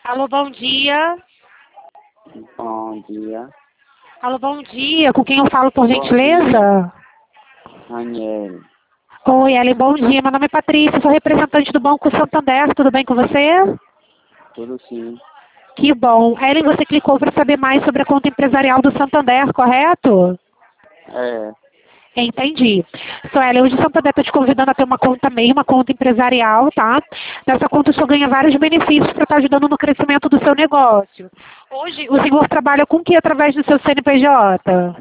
Alô, bom dia. Bom dia. Alô, bom dia. Com quem eu falo, por Bom gentileza? Aniele. Oi, Ellen, bom dia. Meu nome é Patrícia, sou representante do Banco Santander. Tudo bem com você? Tudo sim. Que bom. Ellen, você clicou para saber mais sobre a conta empresarial do Santander, correto? É. Entendi. Então, Ellen, hoje o Santander está te convidando a ter uma conta MEI, uma conta empresarial, tá? Nessa conta o senhor ganha vários benefícios para estar ajudando no crescimento do seu negócio. Hoje, o senhor trabalha com o que através do seu CNPJ?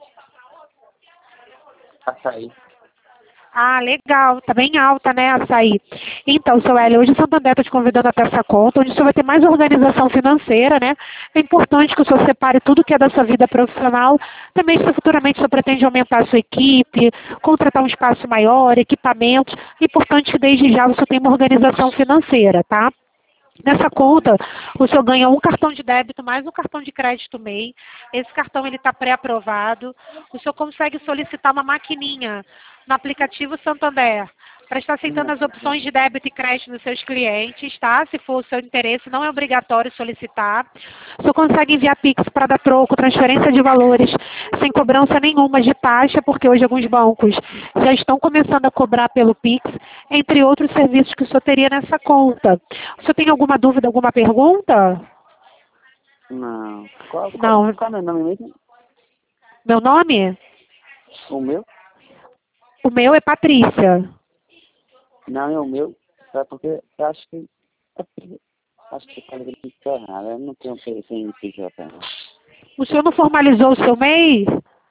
Açaí. Ah, legal. Tá bem alta, né, açaí. Então, seu Hélio, hoje o Santander está te convidando até essa conta, onde o senhor vai ter mais organização financeira, né? É importante que o senhor separe tudo que é da sua vida profissional. Também, se futuramente o senhor pretende aumentar a sua equipe, contratar um espaço maior, equipamentos, é importante que desde já o senhor tenha uma organização financeira, tá? Nessa conta, o senhor ganha um cartão de débito mais um cartão de crédito MEI. Esse cartão ele está pré-aprovado. O senhor consegue solicitar uma maquininha no aplicativo Santander para estar aceitando as opções de débito e crédito dos seus clientes, tá? Se for o seu interesse, não é obrigatório solicitar. O senhor consegue enviar Pix para dar troco, transferência de valores, sem cobrança nenhuma de taxa, porque hoje alguns bancos já estão começando a cobrar pelo Pix, entre outros serviços que o senhor teria nessa conta. O senhor tem alguma dúvida, alguma pergunta? Não. Qual Não. é meu nome mesmo? Meu nome? O meu? O meu é Patrícia. Não, é o meu. Sabe porque eu acho que... Acho que quando ele está errado. Eu não tenho CNPJ, não. O senhor não formalizou o seu MEI?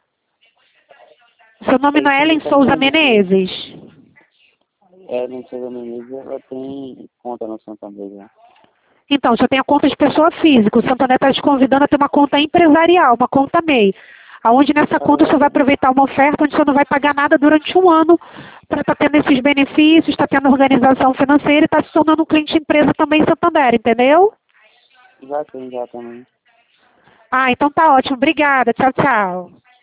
Seu nome não é Ellen Souza Menezes? É, não sei o Menezes, ela tem conta no Santander já. Então, o senhor tem a conta de pessoa física. O Santander está te convidando a ter uma conta empresarial, uma conta MEI. Onde nessa conta o senhor vai aproveitar uma oferta onde o senhor não vai pagar nada durante um ano para estar tendo esses benefícios, estar tendo organização financeira e estar se tornando um cliente empresa também em Santander, entendeu? Já tem, já também. Ah, então tá ótimo. Obrigada. Tchau, tchau.